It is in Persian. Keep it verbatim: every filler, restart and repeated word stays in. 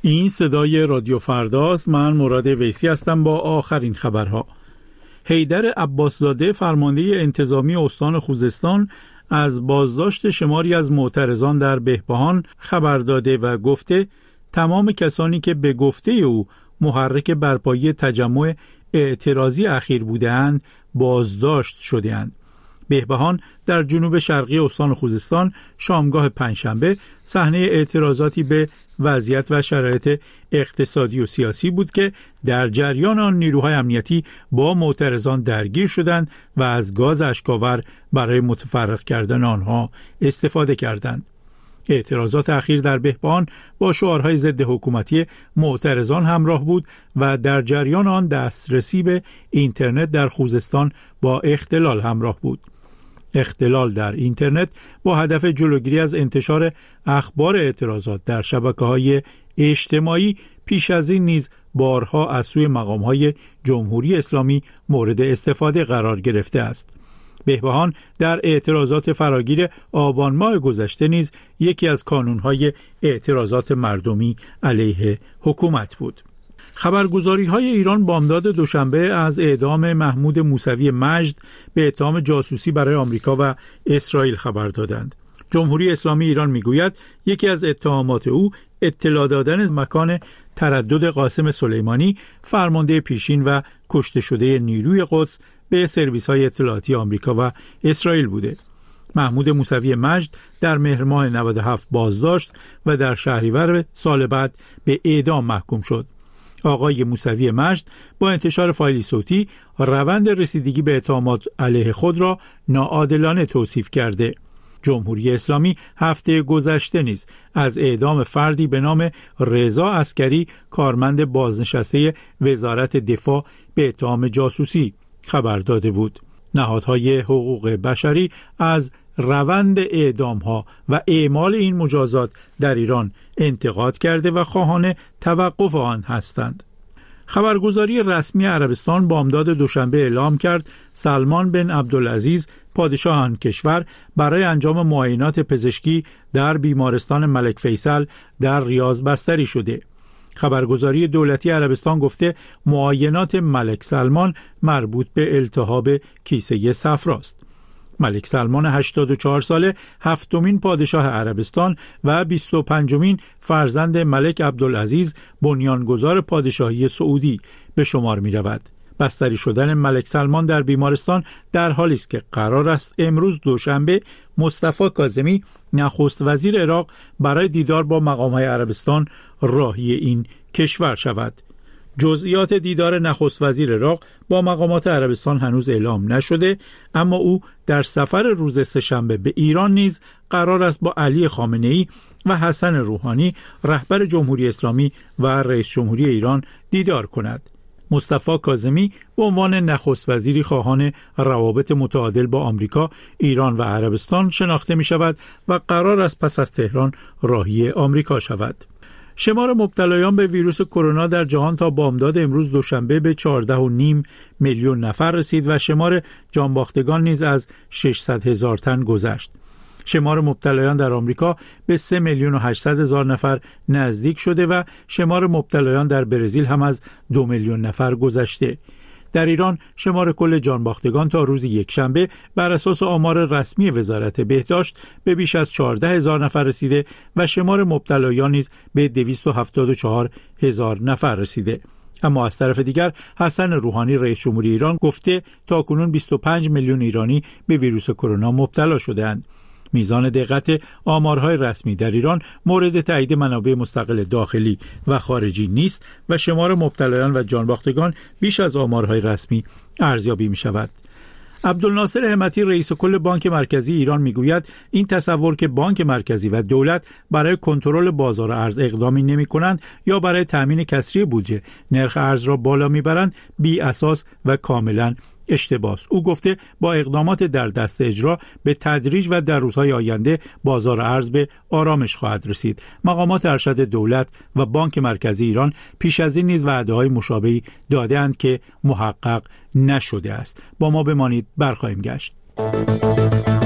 این صدای رادیو فرداست. من مراد ویسی هستم با آخرین خبرها. حیدر عباسزاده فرمانده انتظامی استان خوزستان از بازداشت شماری از معترضان در بهبهان خبر داده و گفته تمام کسانی که به گفته او محرک برپایی تجمع اعتراضی اخیر بودند بازداشت شده‌اند. بهبهان در جنوب شرقی استان خوزستان شامگاه پنجشنبه صحنه اعتراضاتی به وضعیت و شرایط اقتصادی و سیاسی بود که در جریان آن نیروهای امنیتی با معترضان درگیر شدند و از گاز اشک‌آور برای متفرق کردن آنها استفاده کردند. اعتراضات اخیر در بهبهان با شعارهای ضد حکومتی معترضان همراه بود و در جریان آن دسترسی به اینترنت در خوزستان با اختلال همراه بود. اختلال در اینترنت با هدف جلوگیری از انتشار اخبار اعتراضات در شبکه‌های اجتماعی پیش از این نیز بارها از سوی مقام‌های جمهوری اسلامی مورد استفاده قرار گرفته است. بهبهان در اعتراضات فراگیر آبان ماه گذشته نیز یکی از کانون‌های اعتراضات مردمی علیه حکومت بود. خبرگزاری‌های ایران بامداد دوشنبه از اعدام محمود موسوی مجد به اتهام جاسوسی برای آمریکا و اسرائیل خبر دادند. جمهوری اسلامی ایران میگوید یکی از اتهامات او اطلاع دادن مکان تردد قاسم سلیمانی فرمانده پیشین و کشته شده نیروی قدس به سرویس‌های اطلاعاتی آمریکا و اسرائیل بوده. محمود موسوی مجد در مهر ماه نود و هفت بازداشت و در شهریور سال بعد به اعدام محکوم شد. آقای موسوی مجد با انتشار فایلی صوتی روند رسیدگی به اتهامات علیه خود را ناعادلانه توصیف کرده. جمهوری اسلامی هفته گذشته نیز از اعدام فردی به نام رضا عسکری کارمند بازنشسته وزارت دفاع به اتهام جاسوسی خبر داده بود. نهادهای حقوق بشری از روند اعدام‌ها و اعمال این مجازات در ایران انتقاد کرده و خواهان توقف آن هستند. خبرگزاری رسمی عربستان بامداد دوشنبه اعلام کرد سلمان بن عبدالعزیز پادشاه آن کشور برای انجام معاینات پزشکی در بیمارستان ملک فیصل در ریاض بستری شده. خبرگزاری دولتی عربستان گفته معاینات ملک سلمان مربوط به التهاب کیسه صفراست. ملک سلمان هشتاد و چهار ساله هفتمین پادشاه عربستان و بیست و پنجمین فرزند ملک عبدالعزیز بنیانگذار پادشاهی سعودی به شمار می رود. بستری شدن ملک سلمان در بیمارستان در حالی است که قرار است امروز دوشنبه مصطفی کاظمی نخست وزیر عراق برای دیدار با مقام‌های عربستان راهی این کشور شود. جزئیات دیدار نخست وزیر عراق با مقامات عربستان هنوز اعلام نشده، اما او در سفر روز سه‌شنبه به ایران نیز قرار است با علی خامنه‌ای و حسن روحانی رهبر جمهوری اسلامی و رئیس جمهوری ایران دیدار کند. مصطفی کاظمی به عنوان نخست وزیری خواهان روابط متعادل با آمریکا، ایران و عربستان شناخته می شود و قرار است پس از تهران راهی آمریکا شود. شمار مبتلایان به ویروس کرونا در جهان تا بامداد امروز دوشنبه به چهارده و نیم میلیون نفر رسید و شمار جانباختگان نیز از ششصد هزار تن گذشت. شمار مبتلایان در آمریکا به سه میلیون و هشتصد هزار نفر نزدیک شده و شمار مبتلایان در برزیل هم از دو میلیون نفر گذشته. در ایران شمار کل جانباختگان تا روز یکشنبه بر اساس آمار رسمی وزارت بهداشت به بیش از چهارده هزار نفر رسیده و شمار مبتلایان نیز به دویست و هفتاد و چهار هزار نفر رسیده. اما از طرف دیگر حسن روحانی رئیس جمهوری ایران گفته تاکنون بیست و پنج میلیون ایرانی به ویروس کرونا مبتلا شده‌اند. میزان دقت آمارهای رسمی در ایران مورد تایید منابع مستقل داخلی و خارجی نیست و شمار مبتلایان و جانباختگان بیش از آمارهای رسمی ارزیابی می شود. عبدالناصر همتی رئیس کل بانک مرکزی ایران میگوید این تصور که بانک مرکزی و دولت برای کنترل بازار ارز اقدامی نمی کنند یا برای تامین کسری بودجه نرخ ارز را بالا میبرند بی اساس و کاملا اشتباه است. او گفته با اقدامات در دست اجرا به تدریج و در روزهای آینده بازار ارز به آرامش خواهد رسید. مقامات ارشد دولت و بانک مرکزی ایران پیش از این نیز وعده‌های مشابهی داده‌اند که محقق نشده است. با ما بمانید، برخواهیم گشت.